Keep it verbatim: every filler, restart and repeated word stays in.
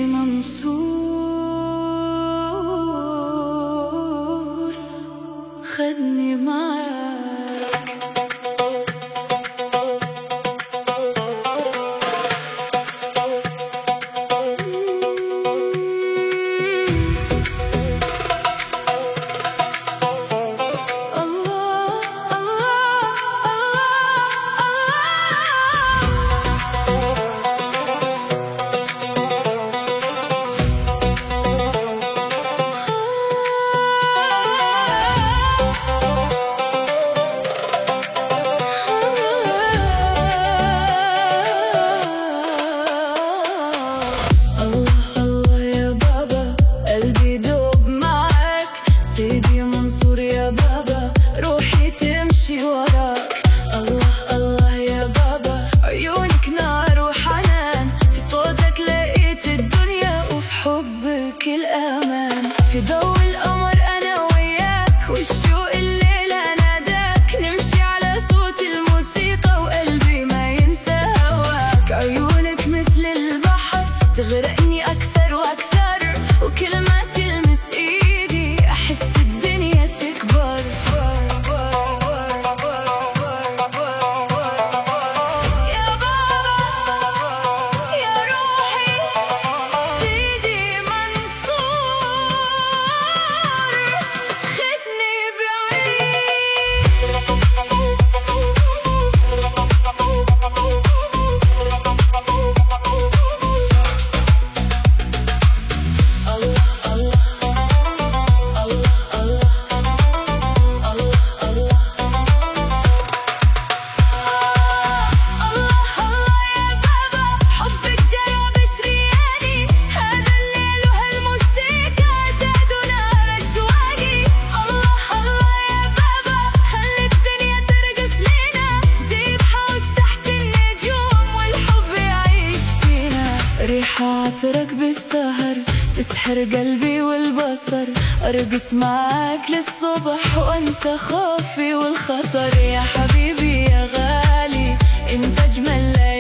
سيدي منصور خدني معاك. سيدي منصور يا بابا، روحي تمشي وراك. الله الله يا بابا، عيونك نار وحنان، في صوتك لقيت الدنيا وفي حبك الأمان. في ضوء القمر أنا وياك، والشوق الليلة ناداك، نمشي على صوت الموسيقى وقلبي ما ينسى هواك. عيونك مثل البحر تغرقني أكثر وأكثر، وكل ما تلمس إيدي أحس الدنيا تكبر. يا بابا يا روحي سيدي منصور خدني عطرك بالسهر تسحر قلبي والبصر، أرقص معاك للصبح وأنسى خوفي والخطر. يا حبيبي يا غالي انت أجمل